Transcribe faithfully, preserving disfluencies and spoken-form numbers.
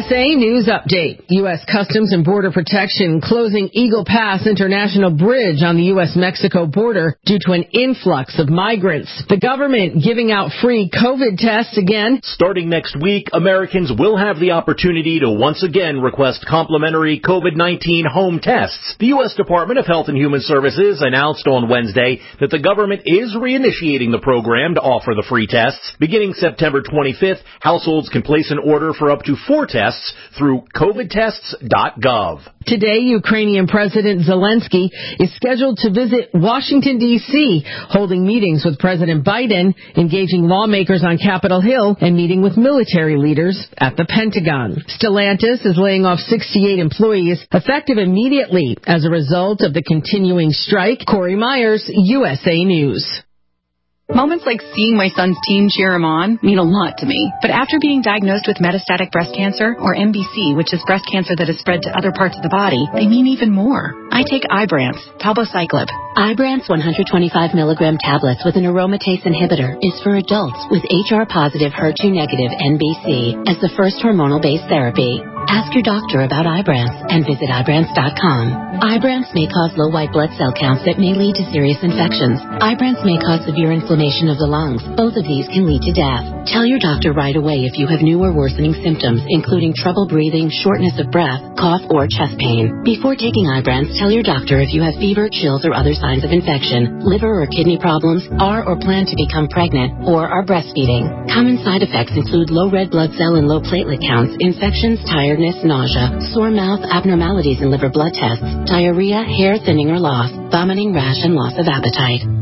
S A News Update. U S Customs and Border Protection closing Eagle Pass International Bridge on the U S Mexico border due to an influx of migrants. The government giving out free COVID tests again. Starting next week, Americans will have the opportunity to once again request complimentary COVID nineteen home tests. The U S Department of Health and Human Services announced on Wednesday that the government is reinitiating the program to offer the free tests. Beginning September twenty-fifth, households can place an order for up to four tests through covid tests dot gov. Today, Ukrainian President Zelensky is scheduled to visit Washington, D C, holding meetings with President Biden, engaging lawmakers on Capitol Hill, and meeting with military leaders at the Pentagon. Stellantis is laying off sixty-eight employees, effective immediately as a result of the continuing strike. Corey Myers, U S A News. Moments like seeing my son's team cheer him on mean a lot to me. But after being diagnosed with metastatic breast cancer, or M B C, which is breast cancer that has spread to other parts of the body, they mean even more. I take Ibrance, palbociclib. Ibrance one hundred twenty-five milligram tablets with an aromatase inhibitor is for adults with H R positive, H E R two negative M B C as the first hormonal-based therapy. Ask your doctor about Ibrance and visit Ibrance dot com. Ibrance may cause low white blood cell counts that may lead to serious infections. Ibrance may cause severe inflammation of the lungs. Both of these can lead to death. Tell your doctor right away if you have new or worsening symptoms, including trouble breathing, shortness of breath, cough, or chest pain. Before taking Ibrance, tell your doctor if you have fever, chills, or other signs of infection, liver or kidney problems, are or plan to become pregnant, or are breastfeeding. Common side effects include low red blood cell and low platelet counts, infections, tiredness, nausea, sore mouth, abnormalities in liver blood tests, diarrhea, hair thinning or loss, vomiting, rash, and loss of appetite.